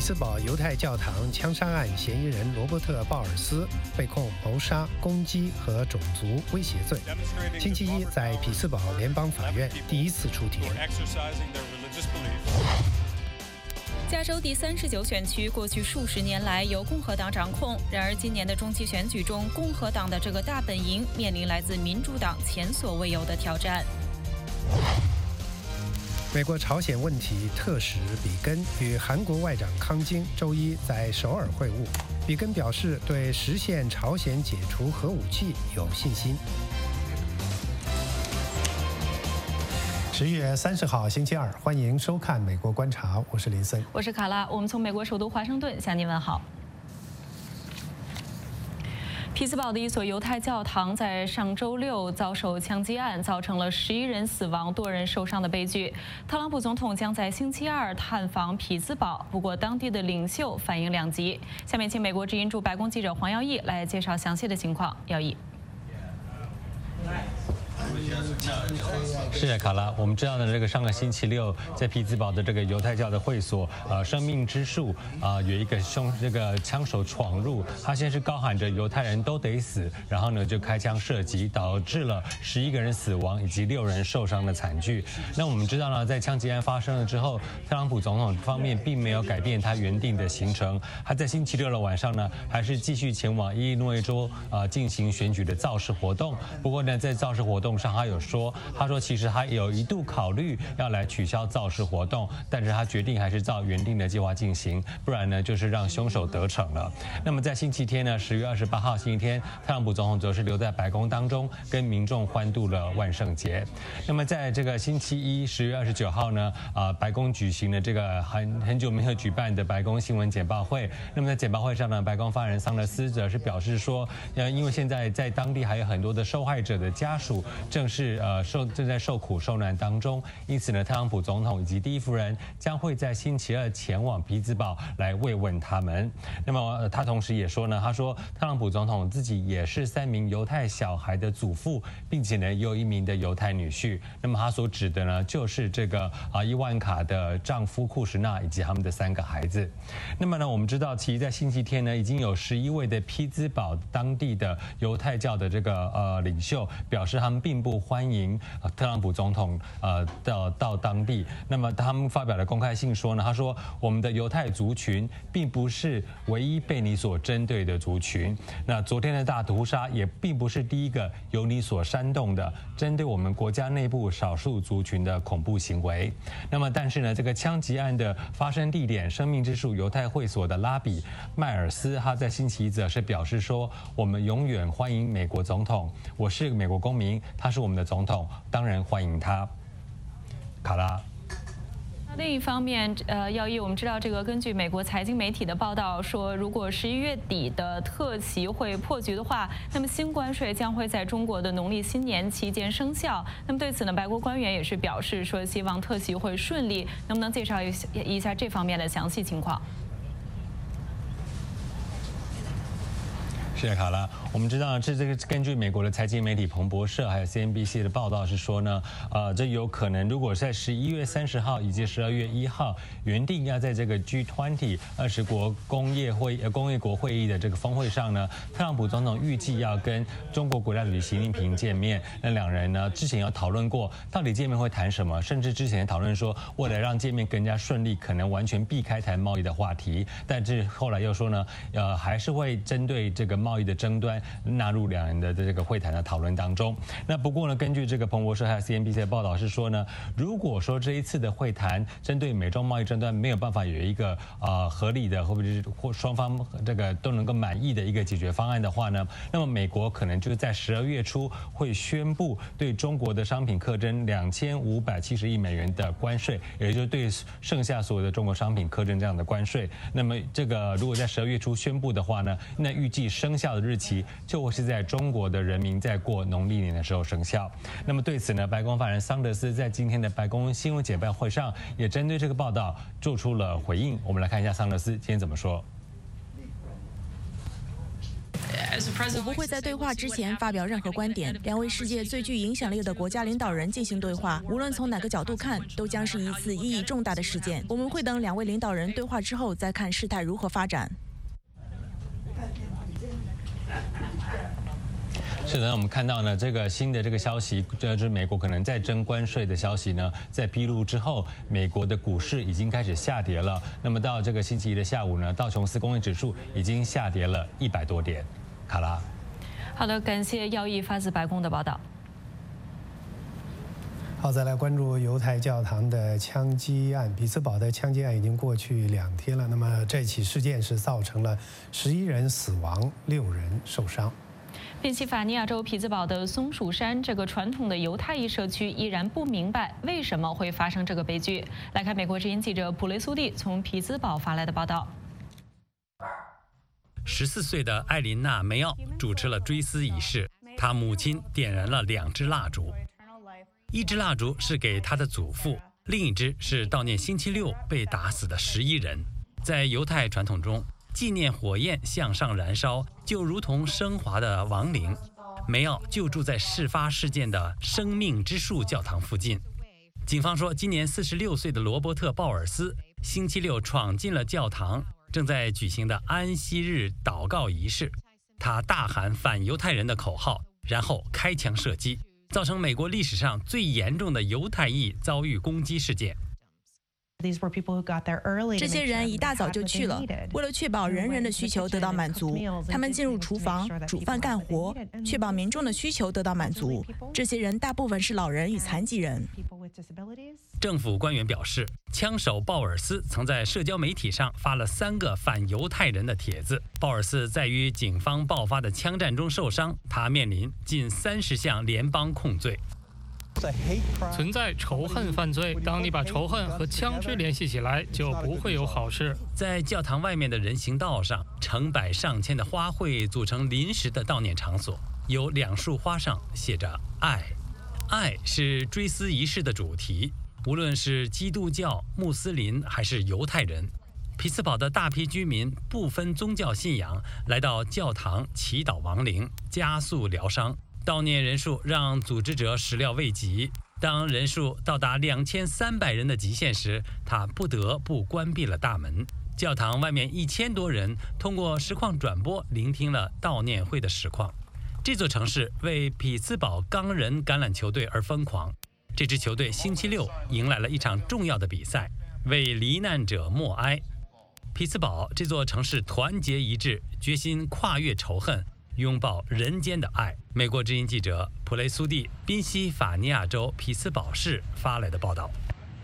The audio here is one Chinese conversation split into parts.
斯堡犹太教堂枪杀案嫌疑人罗伯特·鲍尔斯被控谋杀、攻击和种族威胁罪，星期一在匹兹堡联邦法院第一次出庭。 加州第39选区过去数十年来由共和党掌控，然而今年的中期选举中，共和党的这个大本营面临来自民主党前所未有的挑战。 美国朝鲜问题特使比根与韩国外长康京周一在首尔会晤，比根表示对实现朝鲜解除核武器有信心。10月30号星期二，欢迎收看《美国观察》，我是林森， 我是卡拉。我们从美国首都华盛顿向您问好。匹兹堡的一所犹太教堂在上周六遭受枪击案，造成了11人死亡、多人受伤的悲剧。特朗普总统将在星期二探访匹兹堡，不过当地的领袖反应两极。下面请美国之音驻白宫记者黄耀义来介绍详细的情况。耀义。 是的，卡拉，我们知道呢，这个上个星期六在匹兹堡的这个犹太教的会所，生命之树有一个枪手闯入，他先是高喊着犹太人都得死，然后呢就开枪射击，导致了11个人死亡以及6人受伤的惨剧。那我们知道呢，在枪击案发生了之后，特朗普总统方面并没有改变他原定的行程，他在星期六的晚上呢，还是继续前往伊利诺伊州进行选举的造势活动。不过呢，在造势活动上，他说其实他有一度考虑要来取消造势活动，但是他决定还是照原定的计划进行，不然呢就是让凶手得逞了。那么在星期天呢，10月28号星期天，特朗普总统则是留在白宫当中，跟民众欢度了万圣节。那么在这个星期一10月29号呢，白宫举行了这个很久没有举办的白宫新闻简报会。那么在简报会上呢，白宫发言人桑德斯则是表示说，因为现在在当地还有很多的受害者的家属正在受苦受难当中，因此呢，特朗普总统以及第一夫人将会在星期二前往匹兹堡来慰问他们。那么他同时也说呢，他说特朗普总统自己也是3名犹太小孩的祖父，并且呢也有1名的犹太女婿。那么他所指的呢，就是这个伊万卡的丈夫库什纳以及他们的3个孩子。那么呢，我们知道，其实在星期天呢，已经有11位的匹兹堡当地的犹太教的这个领袖表示，他们并不欢迎特朗普总统到当地。那么他们发表了公开信说呢，他说我们的犹太族群并不是唯一被你所针对的族群。那昨天的大屠杀也并不是第一个由你所煽动的针对我们国家内部少数族群的恐怖行为。那么但是呢，这个枪击案的发生地点生命之树犹太会所的拉比迈尔斯，他在星期一则是表示说，我们永远欢迎美国总统，我是美国公民，他是我们的总统，当然欢迎他。卡拉。 另一方面，耀义，我们知道这个根据美国财经媒体的报道说，如果11月底的特习会破局的话，那么新关税将会在中国的农历新年期间生效。那么对此呢，白宫官员也是表示说，希望特习会顺利。能不能介绍一下这方面的详细情况？ 是的，卡拉，我们知道这个根据美国的财经媒体彭博社还有 CNBC 的报道是说呢，这有可能如果在11月30号以及12月1号原定要在这个 G20 20国工业国会议的这个峰会上呢，特朗普总统预计要跟中国国家主席习近平见面。那两人呢之前有讨论过到底见面会谈什么，甚至之前讨论说为了让见面更加顺利，可能完全避开谈贸易的话题。但是后来又说呢，还是会针对这个贸易的争端纳入两人的这个会谈的讨论当中。那不过呢，根据这个彭博社还有 CNBC 的报道是说呢，如果说这一次的会谈针对美中贸易争端没有办法有一个合理的或者是双方这个都能够满意的一个解决方案的话呢，那么美国可能就是在12月初会宣布对中国的商品课征2570亿美元的关税，也就是对剩下所有的中国商品课征这样的关税。那么这个如果在12月初宣布的话呢，那预计生效的日期就会是在中国的人民在过农历年的时候生效。那么对此呢，白宫发言人桑德斯在今天的白宫新闻简报会上也针对这个报道做出了回应。我们来看一下桑德斯今天怎么说。 As a 我不会在对话之前发表任何观点。两位世界最具影响力的国家领导人进行对话，无论从哪个角度看，都将是一次意义重大的事件。我们会等两位领导人对话之后，再看事态如何发展。 是的，我们看到呢，这个新的这个消息，就是美国可能在征关税的消息呢，在披露之后，美国的股市已经开始下跌了。那么到这个星期一的下午呢，道琼斯工业指数已经下跌了100多点。卡拉， 好的，感谢耀毅发自白宫的报道。 好，再来关注犹太教堂的枪击案。匹兹堡的枪击案已经过去2天了。那么这起事件是造成了11人死亡，6人受伤。 宾夕法尼亚州匹兹堡的松鼠山这个传统的犹太裔社区依然不明白为什么会发生这个悲剧。来看美国之音记者普雷苏蒂从匹兹堡发来的报道。 14岁的艾琳娜·梅奥主持了追思仪式，她母亲点燃了2支蜡烛，一支蜡烛是给她的祖父，另一支是悼念星期六被打死的11人。在犹太传统中，纪念火焰向上燃烧，就如同升华的亡灵。梅奥就住在事发事件的生命之树教堂附近。警方说，今年46岁的罗伯特·鲍尔斯星期六闯进了教堂，正在举行的安息日祷告仪式。他大喊反犹太人的口号，然后开枪射击，造成美国历史上最严重的犹太裔遭遇攻击事件。 这些人一大早就去了，为了确保人人的需求得到满足，他们进入厨房煮饭干活，确保民众的需求得到满足。这些人大部分是老人与残疾人。 政府官员表示，枪手鲍尔斯曾在社交媒体上发了3个反犹太人的帖子。鲍尔斯在与警方爆发的枪战中受伤，他面临近30项联邦控罪。 存在仇恨犯罪，当你把仇恨和枪支联系起来，就不会有好事。 在教堂外面的人行道上，成百上千的花卉组成临时的悼念场所，有2束花上写着爱。爱是追思仪式的主题，无论是基督教、穆斯林还是犹太人，匹兹堡的大批居民不分宗教信仰，来到教堂祈祷亡灵，加速疗伤。悼念人数让组织者始料未及，当人数到达2300人的极限时，他不得不关闭了大门。教堂外面1000多人通过实况转播聆听了悼念会的实况。这座城市为匹兹堡钢人橄榄球队而疯狂。这支球队星期六迎来了一场重要的比赛，为罹难者默哀。匹兹堡这座城市团结一致，决心跨越仇恨，拥抱人间的爱。美国之音记者普雷苏蒂，宾夕法尼亚州匹兹堡市发来的报道。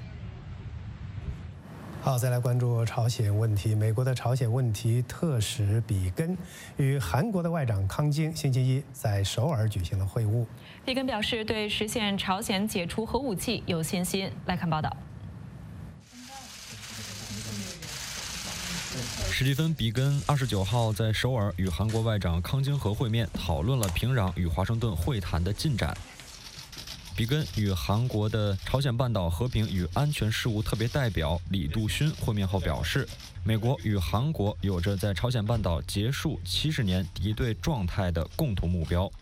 好，再来关注朝鲜问题。美国的朝鲜问题特使比根与韩国的外长康京星期一在首尔举行了会晤。 比根表示对实现朝鲜解除核武器有信心。来看报道。 史蒂芬·比根29号在首尔与韩国外长康京和会面，讨论了平壤与华盛顿会谈的进展。比根与韩国的朝鲜半岛和平与安全事务特别代表李杜勋会面后表示，美国与韩国有着在朝鲜半岛结束70年敌对状态的共同目标。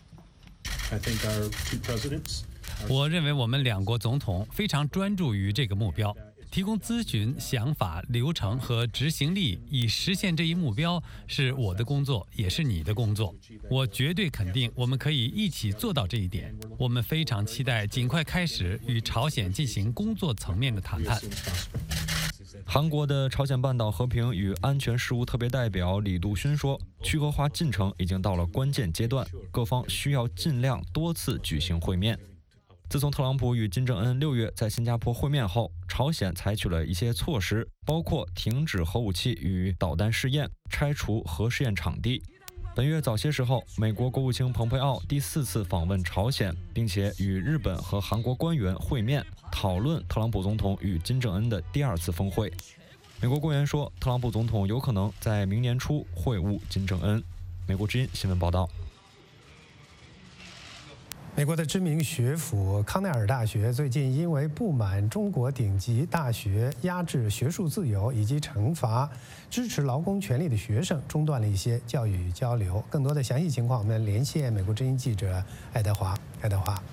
我认为我们2国总统非常专注于这个目标。提供咨询、想法、流程和执行力，以实现这一目标，是我的工作，也是你的工作。我绝对肯定我们可以一起做到这一点。我们非常期待尽快开始与朝鲜进行工作层面的谈判。 韩国的朝鲜半岛和平与安全事务特别代表李杜勋说，去核化进程已经到了关键阶段，各方需要尽量多次举行会面。自从特朗普与金正恩6月在新加坡会面后，朝鲜采取了一些措施，包括停止核武器与导弹试验、拆除核试验场地。本月早些时候，美国国务卿蓬佩奥第4次访问朝鲜，并且与日本和韩国官员会面，讨论特朗普总统与金正恩的第2次峰会。美国官员说，特朗普总统有可能在明年初会晤金正恩。美国之音新闻报道。 美国的知名学府康奈尔大学最近因为不满中国顶级大学压制学术自由以及惩罚支持劳工权利的学生，中断了一些教育交流。更多的详细情况，我们连线美国之音记者爱德华。爱德华，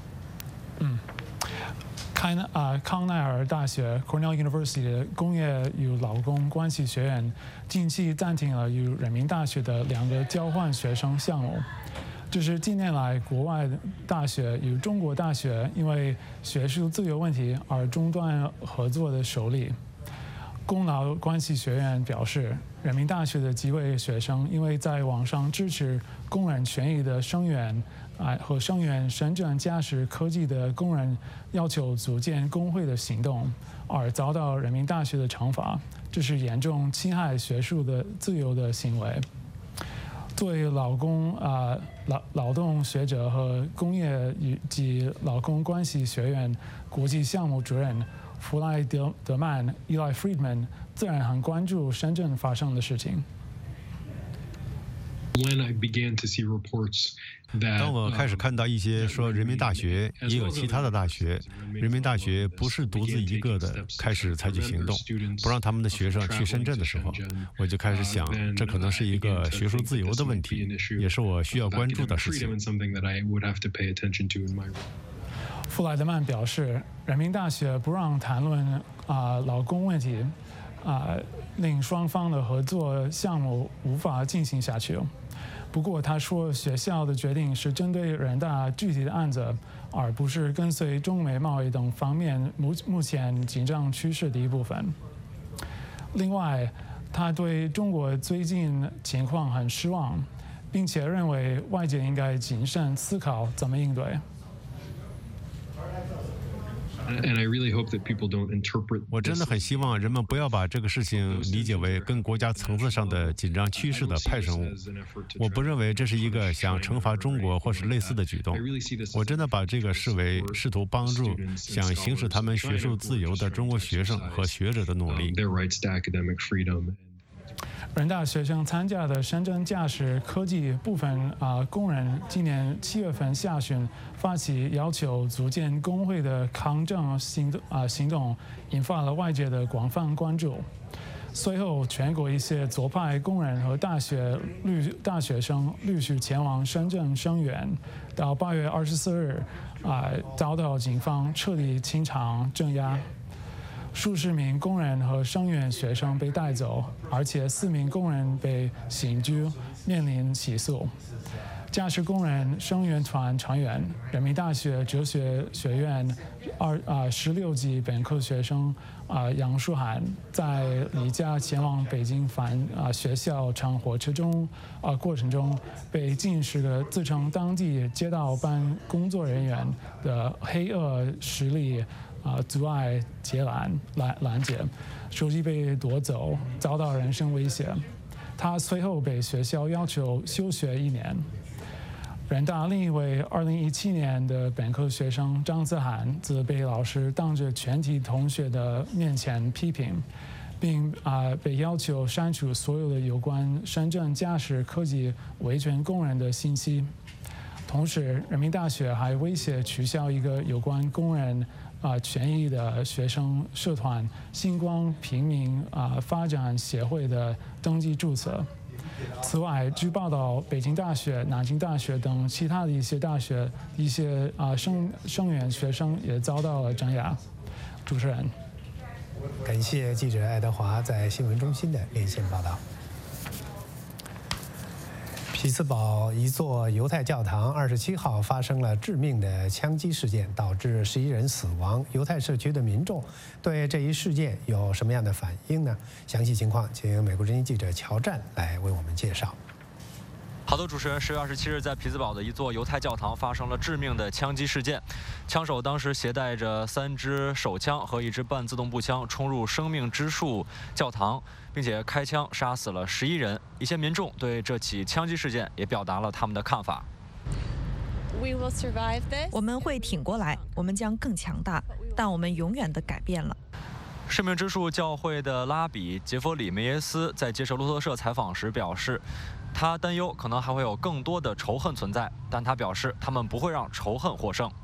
康奈尔大学 （Cornell University） 的工业与劳工关系学院近期暂停了与人民大学的2个交换学生项目。这是近年来国外大学与中国大学因为学术自由问题而中断合作的首例。工劳关系学院表示，人民大学的几位学生因为在网上支持工人权益的声援和声援深圳驾驶科技的工人要求组建工会的行动，而遭到人民大学的惩罚，这是严重侵害学术的自由的行为。作为劳动学者和工业及劳工关系学院国际项目主任弗莱德曼 （Eli Friedman） 自然很关注深圳发生的事情。 当我开始看到一些说人民大学也有其他的大学，人民大学不是独自一个的，开始采取行动，不让他们的学生去深圳的时候，我就开始想，这可能是一个学术自由的问题，也是我需要关注的事情。 弗莱德曼表示，人民大学不让谈论劳工问题，令双方的合作项目无法进行下去。不过他说，学校的决定是针对人大具体的案子，而不是跟随中美贸易等方面目前紧张趋势的一部分。另外，他对中国最近情况很失望，并且认为外界应该谨慎思考怎么应对。 我真的很希望人们不要把这个事情理解为跟国家层次上的紧张趋势的派生物。我不认为这是一个想惩罚中国或是类似的举动。我真的把这个视为试图帮助想行使他们学术自由的中国学生和学者的努力。 人大学生参加的深圳驾驶科技部分工人今年7月份下旬发起要求组建工会的抗争行动，引发了外界的广泛关注。随后，全国一些左派工人和大学生陆续前往深圳声援，到8月24日遭到警方彻底清场镇压。数十名工人和声援学生被带走，而且4名工人被刑拘，面临起诉。驾驶工人声援团成员、人民大学哲学学院16级本科学生杨树涵，在离家前往北京学校乘火车过程中，被近10个自称当地街道办工作人员的黑恶势力阻碍拦截，手机被夺走，遭到人身威胁。他随后被学校要求休学1年。人大另一位2017年的本科学生张子涵，则被老师当着全体同学的面前批评，并被要求删除所有的有关深圳驾驶科技维权工人的信息。同时，人民大学还威胁取消一个有关工人权益的学生社团星光平民发展协会的登记注册。此外，据报道，北京大学、南京大学等其他的一些大学一些声援学生也遭到了镇压。主持人， 感谢记者爱德华在新闻中心的连线报道。匹兹堡一座犹太教堂27号发生了致命的枪击事件，导致11人死亡。犹太社区的民众对这一事件有什么样的反应呢？详细情况，请美国之音记者乔战来为我们介绍。 好的，主持人，10月27日在匹兹堡的一座犹太教堂发生了致命的枪击事件，枪手当时携带着3支手枪和1支半自动步枪冲入生命之树教堂，并且开枪杀死了11人。一些民众对这起枪击事件也表达了他们的看法。 我们会挺过来，我们将更强大，但我们永远的改变了。 生命之树教会的拉比杰弗里·梅耶斯在接受路透社采访时表示， 他担忧可能还会有更多的仇恨存在，但他表示他们不会让仇恨获胜。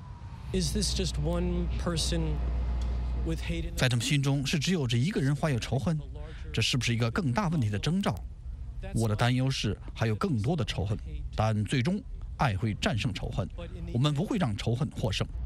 在他们心中是只有这一个人怀有仇恨，这是不是一个更大问题的征兆？我的担忧是还有更多的仇恨，但最终爱会战胜仇恨，我们不会让仇恨获胜。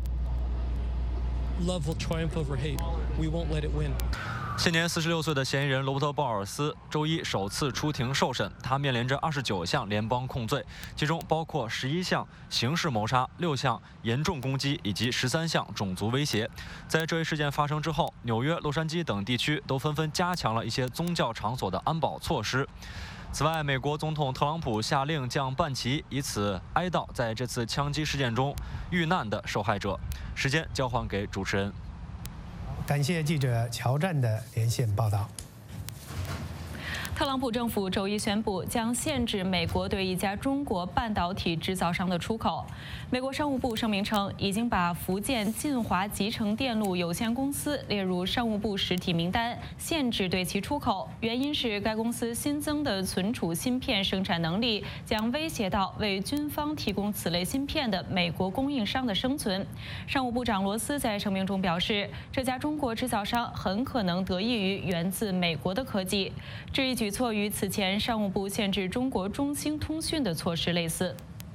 现年46岁的嫌疑人罗伯特·鲍尔斯周一首次出庭受审，他面临着29项联邦控罪，其中包括11项刑事谋杀、6项严重攻击以及13项种族威胁。在这一事件发生之后，纽约、洛杉矶等地区都纷纷加强了一些宗教场所的安保措施。此外，美国总统特朗普下令降半旗，以此哀悼在这次枪击事件中遇难的受害者。时间交还给主持人。 感谢记者乔战的连线报道。 特朗普政府周一宣布将限制美国对一家中国半导体制造商的出口。美国商务部声明称，已经把福建晋华集成电路有限公司列入商务部实体名单，限制对其出口。原因是该公司新增的存储芯片生产能力将威胁到为军方提供此类芯片的美国供应商的生存。商务部长罗斯在声明中表示，这家中国制造商很可能得益于源自美国的科技。这一举措与此前商务部限制中国中兴通讯的措施类似。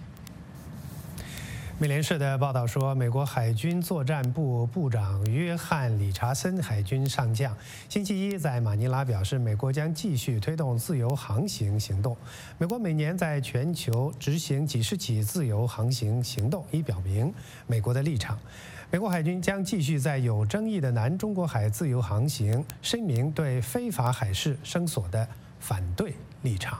美联社的报道说，美国海军作战部部长约翰·理查森海军上将星期一在马尼拉表示，美国将继续推动自由航行行动。美国每年在全球执行几十起自由航行行动，以表明美国的立场。美国海军将继续在有争议的南中国海自由航行声明对非法海事声索的反对立场。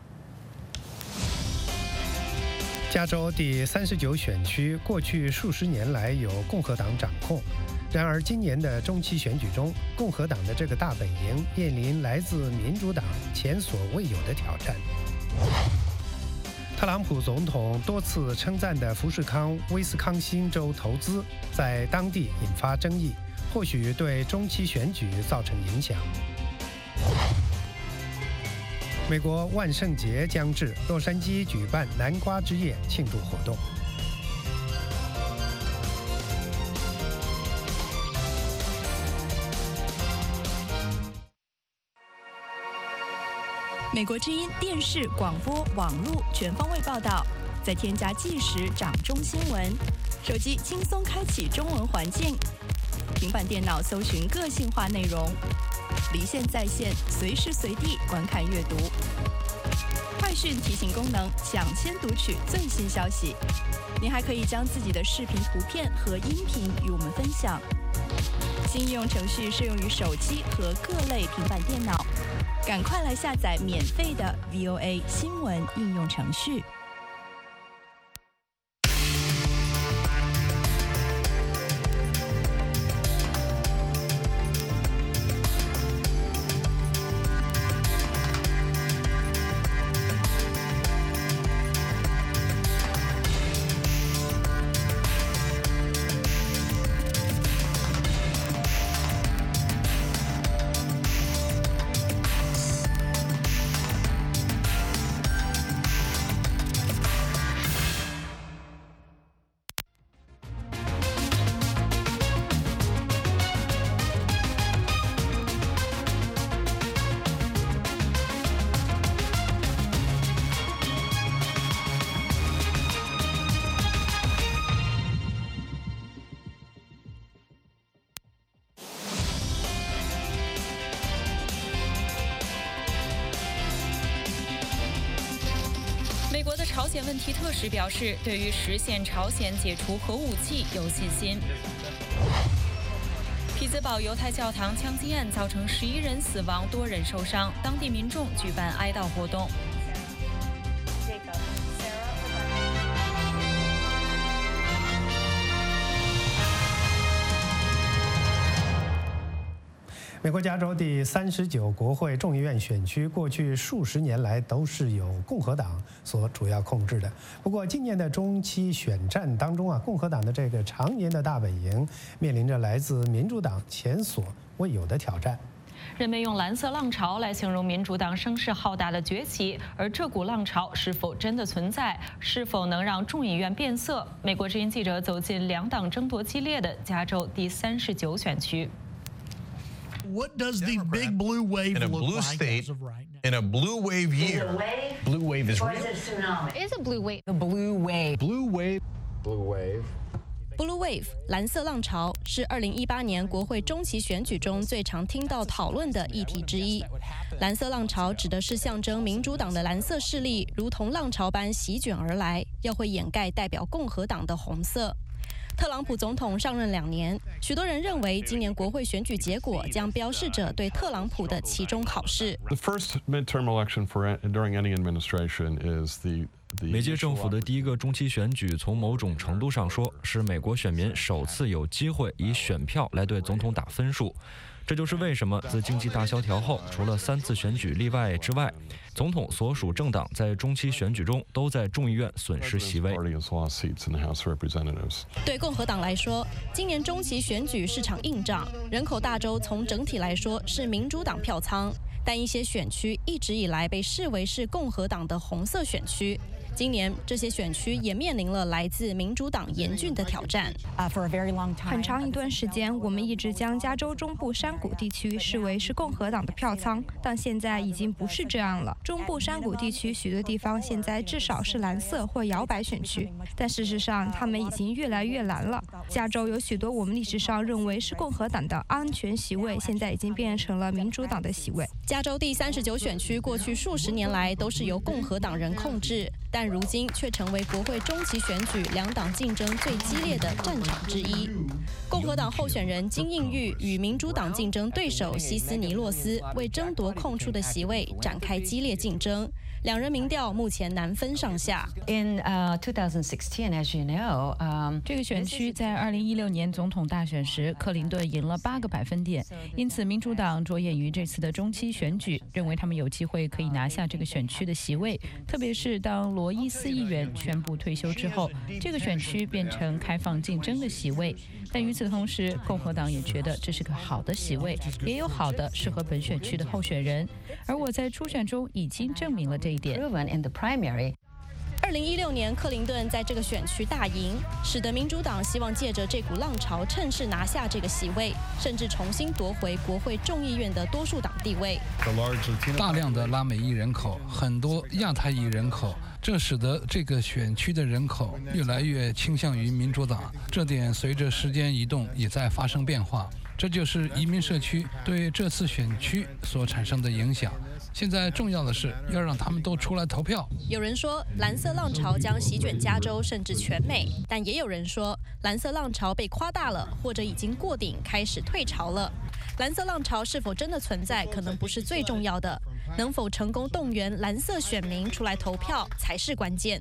加州第39选区过去数十年来由共和党掌控，然而今年的中期选举中，共和党的这个大本营面临来自民主党前所未有的挑战。特朗普总统多次称赞的富士康威斯康星州投资在当地引发争议，或许对中期选举造成影响。美国万圣节将至，洛杉矶举办南瓜之夜庆祝活动。 美国之音电视、广播、网络全方位报道，再添加即时掌中新闻，手机轻松开启中文环境，平板电脑搜寻个性化内容，离线在线，随时随地观看阅读。快讯提醒功能，抢先读取最新消息。您还可以将自己的视频、图片和音频与我们分享。新应用程序适用于手机和各类平板电脑，赶快来下载免费的 VOA 新闻应用程序。 美国的朝鲜问题特使表示，对于实现朝鲜解除核武器有信心。匹兹堡犹太教堂枪击案造成11人死亡，多人受伤，当地民众举办哀悼活动。 美国加州第39国会众议院选区过去数十年来都是由共和党所主要控制的。不过，今年的中期选战当中共和党的这个常年的大本营面临着来自民主党前所未有的挑战。 人们用蓝色浪潮来形容民主党声势浩大的崛起，而这股浪潮是否真的存在，是否能让众议院变色？美国之音记者走进两党争夺激烈的加州第39选区。 What does the big blue wave look like as of right now? In a blue wave year, blue wave is real. Is a blue wave? The blue wave. Blue wave. Blue wave. Blue Wave 蓝色浪潮是2018年国会中期选举中最常听到讨论的议题之一。蓝色浪潮指的是象征民主党的蓝色势力如同浪潮般席卷而来，要会掩盖代表共和党的红色。特朗普总统上任2年，许多人认为今年国会选举结果将标示着对特朗普的期中考试。 The first midterm election during any administration is the 每届政府的第一个中期选举，从某种程度上说，是美国选民首次有机会以选票来对总统打分数。这就是为什么自经济大萧条后，除了3次选举例外之外，总统所属政党在中期选举中都在众议院损失席位。 对共和党来说，今年中期选举是场硬仗，人口大州从整体来说是民主党票仓，但一些选区一直以来被视为是共和党的红色选区。今年，这些选区也面临了来自民主党严峻的挑战。 很长一段时间，我们一直将加州中部山谷地区视为是共和党的票仓，但现在已经不是这样了。中部山谷地区许多地方现在至少是蓝色或摇摆选区，但事实上，他们已经越来越蓝了。加州有许多我们历史上认为是共和党的安全席位，现在已经变成了民主党的席位。 加州第39选区过去数十年来都是由共和党人控制，但如今却成为国会中期选举两党竞争最激烈的战场之一。共和党候选人金应玉与民主党竞争对手希斯尼洛斯为争夺空出的席位展开激烈竞争。两人民调目前难分上下。 In 2016, as you know, 这个选区在2016年总统大选时，克林顿赢了8个百分点，因此民主党着眼于这次的中期选举，认为他们有机会可以拿下这个选区的席位。特别是当罗伊斯议员宣布退休之后，这个选区变成开放竞争的席位。但与此同时，共和党也觉得这是个好的席位，也有好的适合本选区的候选人。而我在初选中已经证明了这一点。 2016年，克林顿在这个选区大赢，使得民主党希望借着这股浪潮趁势拿下这个席位，甚至重新夺回国会众议院的多数党地位。 大量的拉美裔人口，很多亚太裔人口，这使得这个选区的人口越来越倾向于民主党。这点随着时间移动也在发生变化。这就是移民社区对这次选区所产生的影响。现在重要的是要让他们都出来投票。 有人说蓝色浪潮将席卷加州甚至全美，但也有人说蓝色浪潮被夸大了，或者已经过顶，开始退潮了。蓝色浪潮是否真的存在，可能不是最重要的，能否成功动员蓝色选民出来投票才是关键。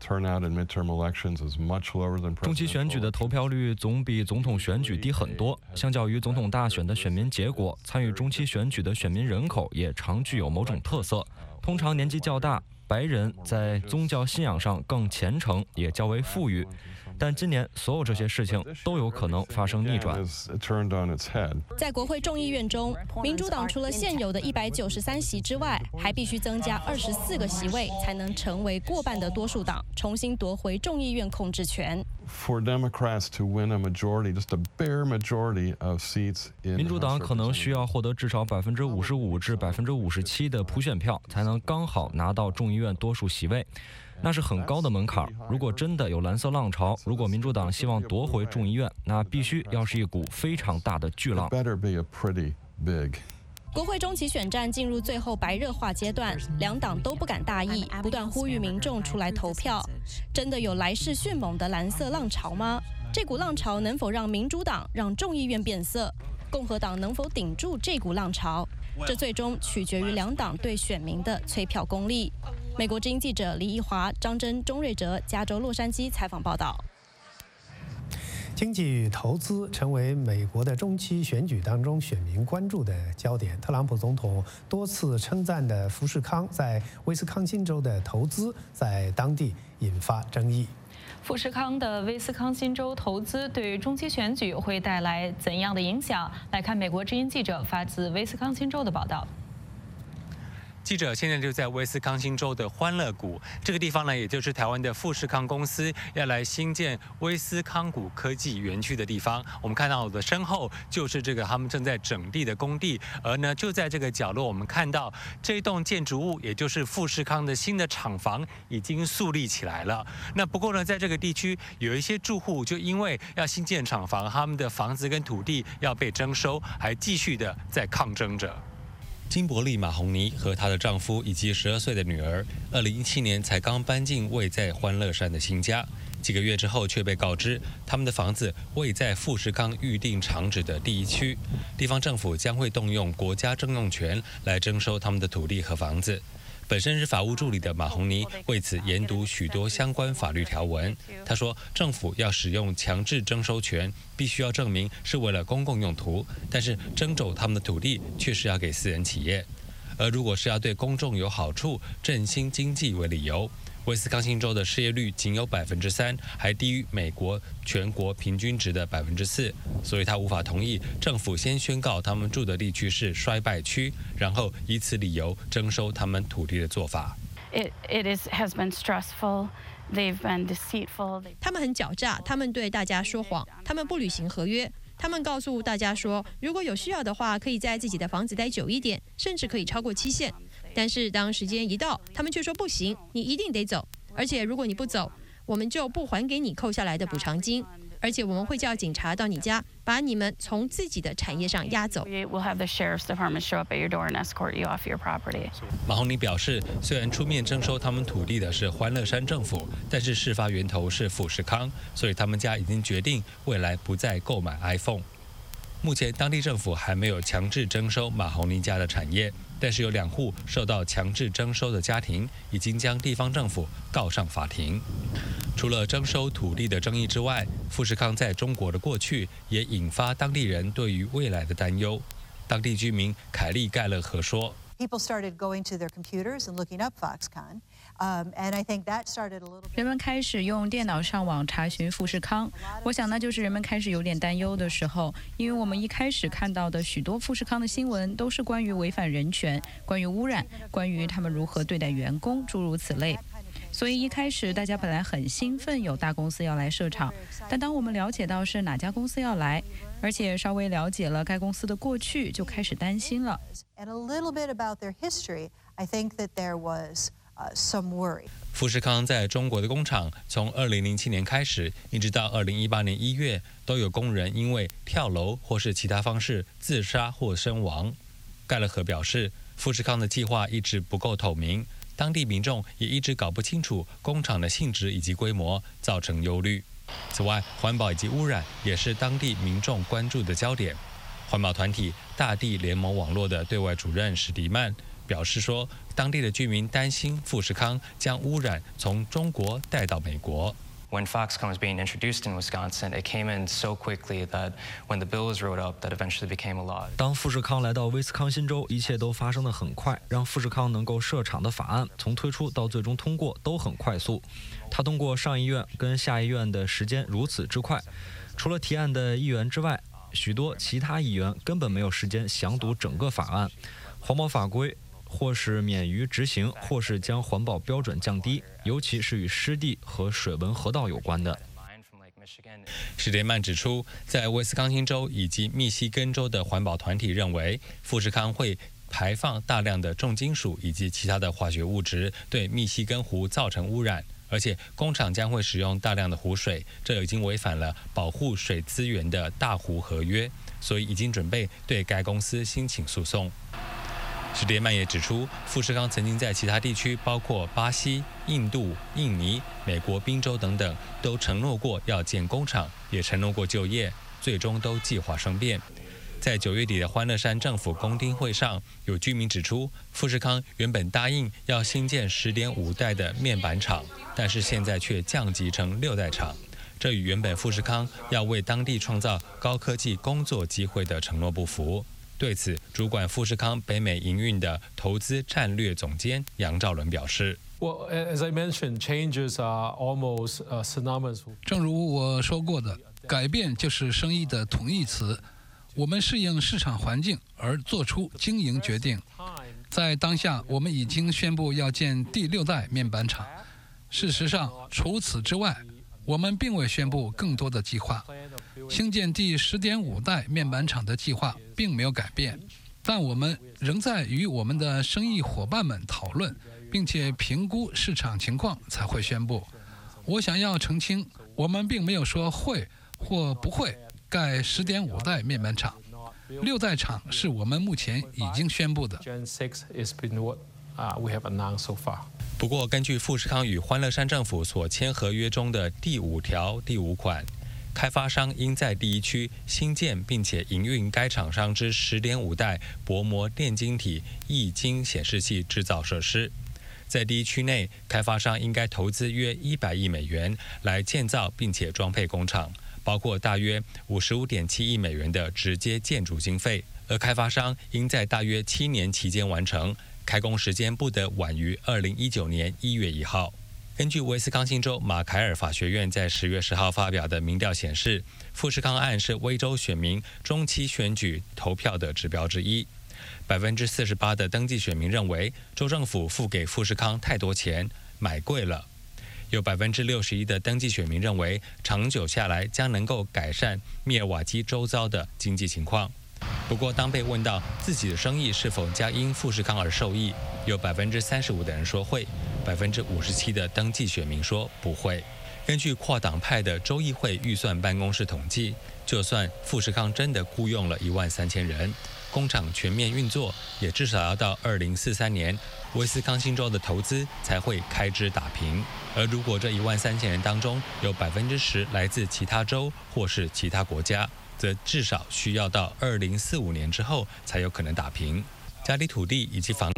中期选举的投票率总比总统选举低很多，相较于总统大选的选民结果，参与中期选举的选民人口也常具有某种特色，通常年纪较大，白人，在宗教信仰上更虔诚，也较为富裕。但今年所有这些事情都有可能发生逆转。 在国会众议院中，民主党除了现有的193席之外，还必须增加24个席位，才能成为过半的多数党，重新夺回众议院控制权。 民主党可能需要获得至少55%至57%的普选票，才能刚好拿到众议院多数席位。那是很高的门槛。如果真的有蓝色浪潮，如果民主党希望夺回众议院，那必须要是一股非常大的巨浪。 国会中期选战进入最后白热化阶段，两党都不敢大意，不断呼吁民众出来投票。真的有来势迅猛的蓝色浪潮吗？这股浪潮能否让民主党让众议院变色？共和党能否顶住这股浪潮？这最终取决于两党对选民的催票功力。美国之音记者李义华、张真、钟瑞哲，加州洛杉矶采访报道。 经济与投资成为美国的中期选举当中选民关注的焦点。特朗普总统多次称赞的富士康在威斯康星州的投资，在当地引发争议。 富士康的威斯康星州投资对中期选举会带来怎样的影响？来看美国之音记者发自威斯康星州的报道。 记者现在就在威斯康星州的欢乐谷这个地方呢，也就是台湾的富士康公司要来新建威斯康谷科技园区的地方。我们看到我的身后就是这个他们正在整地的工地，而呢就在这个角落，我们看到这一栋建筑物，也就是富士康的新的厂房已经树立起来了。那不过呢，在这个地区有一些住户就因为要新建厂房，他们的房子跟土地要被征收，还继续的在抗争着。金伯利·马洪尼和她的丈夫以及12岁的女儿，2017年才刚搬进位在欢乐山的新家，几个月之后却被告知，他们的房子位在富士康预定厂址的第1区，地方政府将会动用国家征用权来征收他们的土地和房子。本身是法务助理的马洪尼为此研读许多相关法律条文。他说，政府要使用强制征收权，必须要证明是为了公共用途，但是征走他们的土地却是要给私人企业。而如果是要对公众有好处、振兴经济为理由，威斯康星州的失业率仅有3%，还低于美国全国平均值的4%，所以他无法同意政府先宣告他们住的地区是衰败区，然后以此理由征收他们土地的做法。 has been stressful. They've been deceitful. 他们很狡诈，他们对大家说谎，他们不履行合约。他们告诉大家说，如果有需要的话，可以在自己的房子待久一点，甚至可以超过期限。但是当时间一到，他们却说不行，你一定得走。而且如果你不走，我们就不还给你扣下来的补偿金。而且我们会叫警察到你家，把你们从自己的产业上押走。 马洪尼表示，虽然出面征收他们土地的是欢乐山政府，但是事发源头是富士康，所以他们家已经决定未来不再购买 iPhone。目前当地政府还没有强制征收马洪尼家的产业，但是有2户受到强制征收的家庭已经将地方政府告上法庭。除了征收土地的争议之外，富士康在中国的过去也引发当地人对于未来的担忧。当地居民凯利·盖勒和说。 People started going to their computers and looking up Foxconn, and I think that started a little bit. 人们开始用电脑上网查询富士康，我想那就是人们开始有点担忧的时候，因为我们一开始看到的许多富士康的新闻都是关于违反人权、关于污染、关于他们如何对待员工，诸如此类。所以一开始大家本来很兴奋有大公司要来设厂，但当我们了解到是哪家公司要来，而且稍微了解了该公司的过去，就开始担心了。 富士康在中国的工厂从2007年开始，一直到2018年1月，都有工人因为跳楼或是其他方式自杀或身亡。盖勒和表示，富士康的计划一直不够透明。当地民众也一直搞不清楚工厂的性质以及规模，造成忧虑。此外，环保以及污染也是当地民众关注的焦点。环保团体大地联盟网络的对外主任史迪曼表示说，当地的居民担心富士康将污染从中国带到美国。 When Foxconn was being introduced in Wisconsin, it came in so quickly that when the bill was wrote up, that eventually became a law. 当富士康来到威斯康星州，一切都发生得很快，让富士康能够设厂的法案从推出到最终通过都很快速。它通过上议院跟下议院的时间如此之快，除了提案的议员之外，许多其他议员根本没有时间详读整个法案。环保法规或是免于执行，或是将环保标准降低，尤其是与湿地和水文河道有关的。 史迪曼指出，在威斯康星州以及密西根州的环保团体认为，富士康会排放大量的重金属以及其他的化学物质，对密西根湖造成污染，而且工厂将会使用大量的湖水，这已经违反了保护水资源的大湖合约，所以已经准备对该公司申请诉讼。史迪曼也指出，富士康曾经在其他地区，包括巴西、印度、印尼、美国宾州等等，都承诺过要建工厂，也承诺过就业，最终都计划生变。在9月底的欢乐山政府公听会上，有居民指出，富士康原本答应要新建10.5代的面板厂，但是现在却降级成6代厂，这与原本富士康要为当地创造高科技工作机会的承诺不符。对此，主管富士康北美营运的投资战略总监杨兆伦表示 Well, as I mentioned, changes are almost synonymous. 正如我说过的，改变就是生意的同义词。我们适应市场环境而做出经营决定。在当下，我们已经宣布要建第6代面板厂。事实上，除此之外，我们并未宣布更多的计划。兴建第10.5代面板厂的计划并没有改变，但我们仍在与我们的生意伙伴们讨论，并且评估市场情况才会宣布。我想要澄清，我们并没有说会或不会盖10.5代面板厂，6代厂是我们目前已经宣布的。 不过，根据富士康与欢乐山政府所签合约中的第5条第5款，开发商应在第1区新建并且营运该厂商之10.5代薄膜电晶体液晶显示器制造设施。在第1区内，开发商应该投资约100亿美元来建造并且装配工厂，包括大约55.7亿美元的直接建筑经费，而开发商应在大约7年期间完成，开工时间不得晚于2019年1月1号。根据威斯康星州马凯尔法学院在10月10号发表的民调显示，富士康案是威州选民中期选举投票的指标之一。48%的登记选民认为州政府付给富士康太多钱，买贵了。有61%的登记选民认为长久下来将能够改善密尔瓦基周遭的经济情况。不过，当被问到自己的生意是否将因富士康而受益，有35%的人说会，57%的登记选民说不会。根据跨党派的州议会预算办公室统计，就算富士康真的雇佣了13000人，工厂全面运作，也至少要到2043年，威斯康星州的投资才会开支打平。而如果这13000人当中有10%来自其他州或是其他国家，则至少需要到2045年之后才有可能打平。家里土地以及房